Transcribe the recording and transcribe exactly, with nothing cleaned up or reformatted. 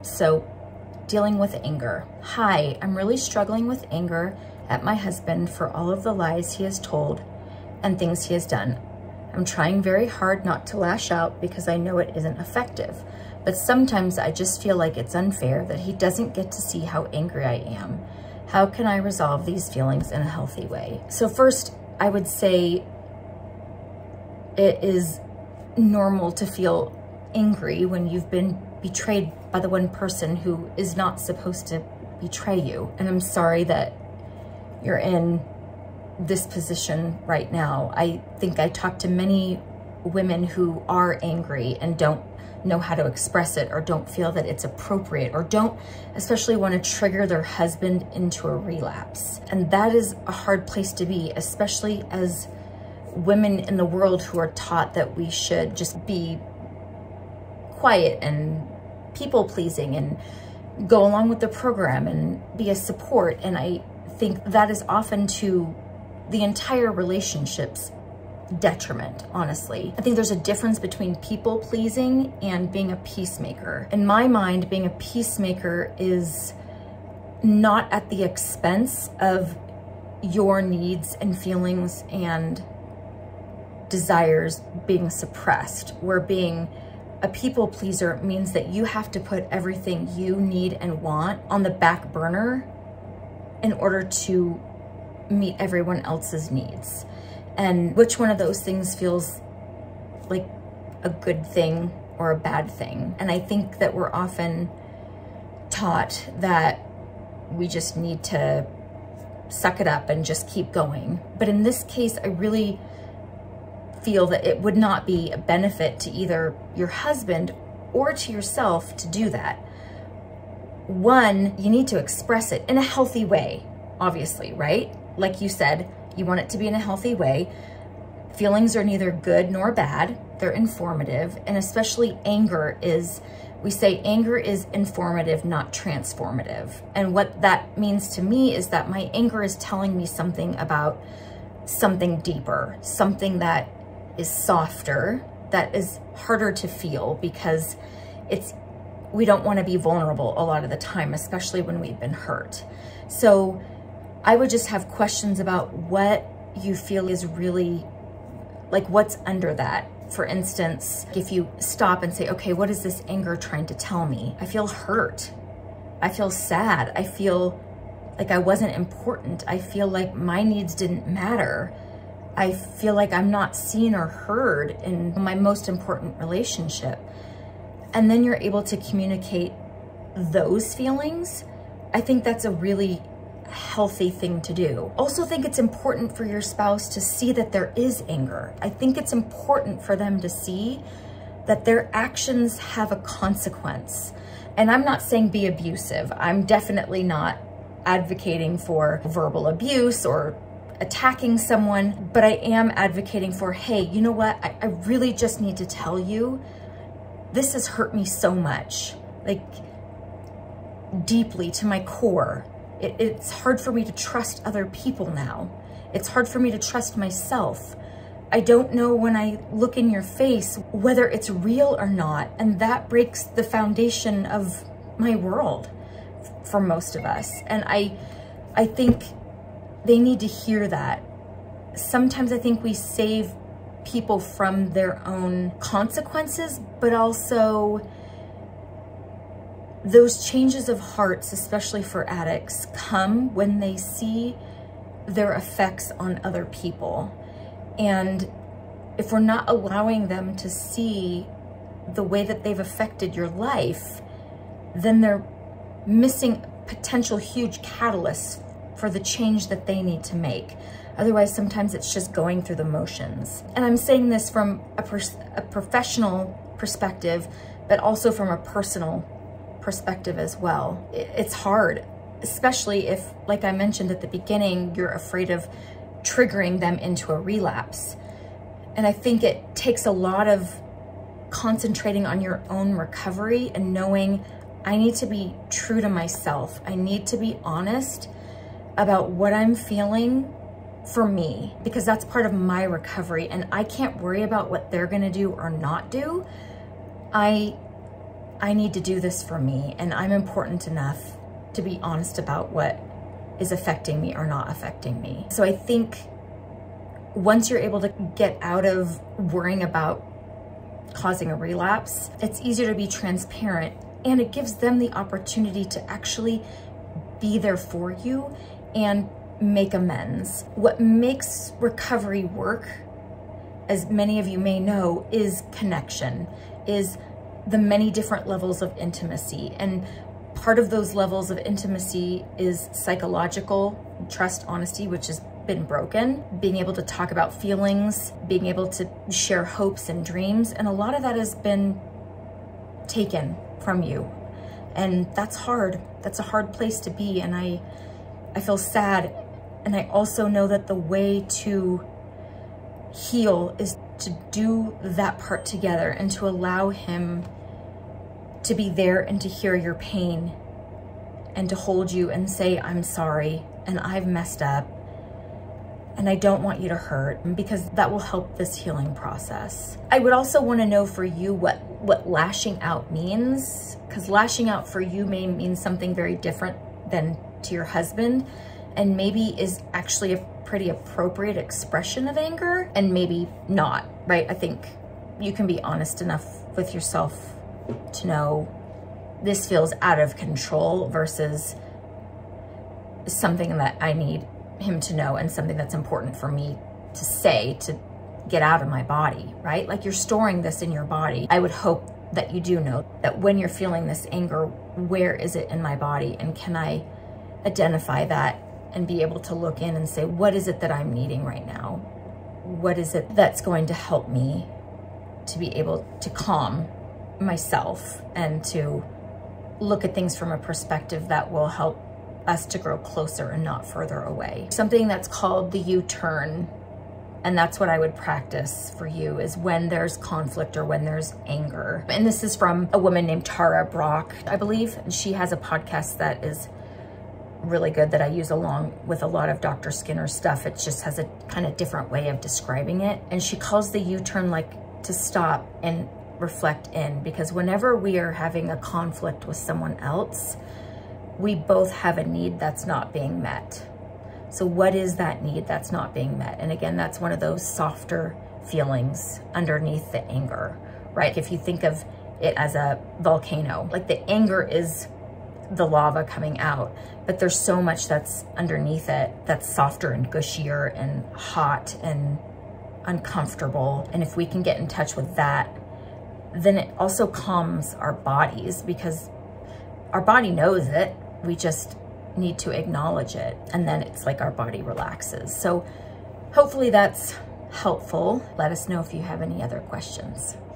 So, dealing with anger. Hi, I'm really struggling with anger at my husband for all of the lies he has told and things he has done. I'm trying very hard not to lash out because I know it isn't effective, but sometimes I just feel like it's unfair that he doesn't get to see how angry I am. How can I resolve these feelings in a healthy way? So first, I would say it is normal to feel angry when you've been betrayed by the one person who is not supposed to betray you. And I'm sorry that you're in this position right now. I think I talk to many women who are angry and don't know how to express it, or don't feel that it's appropriate, or don't especially want to trigger their husband into a relapse. And that is a hard place to be, especially as women in the world who are taught that we should just be quiet and people-pleasing and go along with the program and be a support. And I think that is often to the entire relationship's detriment, honestly. I think there's a difference between people-pleasing and being a peacemaker. In my mind, being a peacemaker is not at the expense of your needs and feelings and desires being suppressed, where being a people pleaser means that you have to put everything you need and want on the back burner in order to meet everyone else's needs. And which one of those things feels like a good thing or a bad thing? And I think that we're often taught that we just need to suck it up and just keep going. But in this case, I really feel that it would not be a benefit to either your husband or to yourself to do that. One, you need to express it in a healthy way, obviously, right? Like you said, you want it to be in a healthy way. Feelings are neither good nor bad, they're informative, and especially anger is, we say anger is informative, not transformative. And what that means to me is that my anger is telling me something about something deeper, something that is softer, that is harder to feel, because it's, we don't want to be vulnerable a lot of the time, especially when we've been hurt. So I would just have questions about what you feel is really, like what's under that. For instance, if you stop and say, okay, what is this anger trying to tell me? I feel hurt. I feel sad. I feel like I wasn't important. I feel like my needs didn't matter. I feel like I'm not seen or heard in my most important relationship. And then you're able to communicate those feelings. I think that's a really healthy thing to do. Also think it's important for your spouse to see that there is anger. I think it's important for them to see that their actions have a consequence. And I'm not saying be abusive. I'm definitely not advocating for verbal abuse or attacking someone, but I am advocating for, hey, you know what? I, I really just need to tell you, this has hurt me so much, like deeply to my core. It, it's hard for me to trust other people now. It's hard for me to trust myself. I don't know when I look in your face whether it's real or not, and that breaks the foundation of my world for most of us. And I, I think they need to hear that. Sometimes I think we save people from their own consequences, but also those changes of hearts, especially for addicts, come when they see their effects on other people. And if we're not allowing them to see the way that they've affected your life, then they're missing potential huge catalysts for the change that they need to make. Otherwise, sometimes it's just going through the motions. And I'm saying this from a, pers a professional perspective, but also from a personal perspective as well. It's hard, especially if, like I mentioned at the beginning, you're afraid of triggering them into a relapse. And I think it takes a lot of concentrating on your own recovery and knowing I need to be true to myself. I need to be honest about what I'm feeling for me, because that's part of my recovery, and I can't worry about what they're gonna do or not do. I I need to do this for me, and I'm important enough to be honest about what is affecting me or not affecting me. So I think once you're able to get out of worrying about causing a relapse, it's easier to be transparent, and it gives them the opportunity to actually be there for you and make amends. What makes recovery work, as many of you may know, is connection, is the many different levels of intimacy. And part of those levels of intimacy is psychological trust, honesty, which has been broken, being able to talk about feelings, being able to share hopes and dreams. And a lot of that has been taken from you. And that's hard. That's a hard place to be. And I, I feel sad. And I also know that the way to heal is to do that part together and to allow him to be there and to hear your pain and to hold you and say, I'm sorry and I've messed up and I don't want you to hurt, because that will help this healing process. I would also want to know for you what, what lashing out means, because lashing out for you may mean something very different than to your husband, and maybe is actually a pretty appropriate expression of anger, and maybe not, right? I think you can be honest enough with yourself to know this feels out of control versus something that I need him to know and something that's important for me to say to get out of my body, right? Like, you're storing this in your body. I would hope that you do know that when you're feeling this anger, where is it in my body? And can I identify that and be able to look in and say, what is it that I'm needing right now? What is it that's going to help me to be able to calm myself and to look at things from a perspective that will help us to grow closer and not further away. Something that's called the U-turn, and that's what I would practice for you, is when there's conflict or when there's anger. And this is from a woman named Tara Brach, I believe. And she has a podcast that is really good that I use along with a lot of Doctor Skinner's stuff. It just has a kind of different way of describing it. And she calls the U-turn like to stop and reflect in, because whenever we are having a conflict with someone else, we both have a need that's not being met. So what is that need that's not being met? And again, that's one of those softer feelings underneath the anger, right? If you think of it as a volcano, like the anger is the lava coming out, but there's so much that's underneath it that's softer and gushier and hot and uncomfortable. And if we can get in touch with that, then it also calms our bodies, because our body knows it. We just need to acknowledge it, and then it's like our body relaxes. So hopefully that's helpful. Let us know if you have any other questions.